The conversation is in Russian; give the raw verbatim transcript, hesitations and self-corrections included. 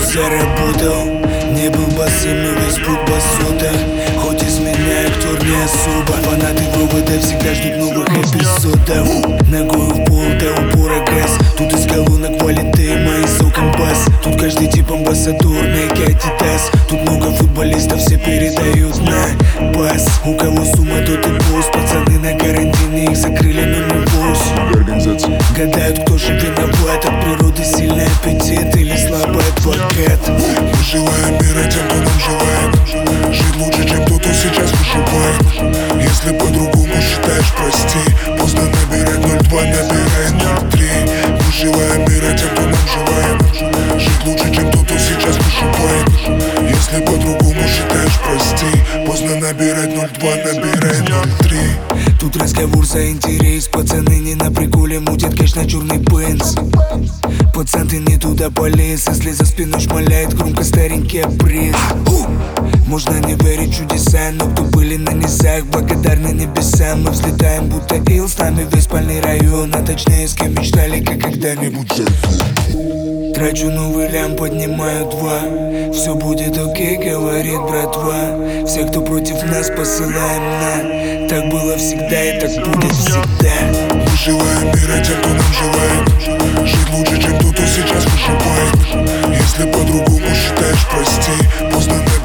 заработал. Не был босым, но весь путь босота. Хоть из меня актер не особо. Фанаты вывода всегда ждут новых эпизодов. Ногой в пол до упора газ. Тут из колонок валит тема и соком бас. Тут каждый тип амбассадор, Nike, Adidas. Тут много футболистов, все передают на пас. У кого сумма, тот и босс. Пацаны на карантине, их закрыли, но не босс. Гадают, кто же виноват. От природы сильный аппетит или слабый адвокат. Мы желаем мира тем, кто нам желает жить лучше, чем тот, кто сейчас выживает. Если по-другому считаешь, прости. Поздно набирать ноль два, набирай ноль три. Мы желаем мира тем, кто нам желает жить лучше, чем тот, кто сейчас выживает. Если по-другому считаешь, прости. Поздно набирать ноль два, набирай ноль три. Тут разговор за интерес. Пацаны не на приколе, мутят кэш на черный бенз. Пацан, ты не туда полез. Если за спиной шмаляет громко старенький обрез. Можно не верить в чудеса, но кто были на низах, благодарны небесам. Мы взлетаем, будто ил, с нами весь спальный район. А точнее, с кем мечтали, как когда-нибудь зайду. Трачу новый лям, поднимаю два. Все будет окей, говорит братва. Все, кто против нас, посылаем на. Так было всегда и так будет всегда. Мы желаем мира тем, кто нам желает жить лучше, чем тот, кто сейчас выживает. Если по-другому считаешь, прости. Поздно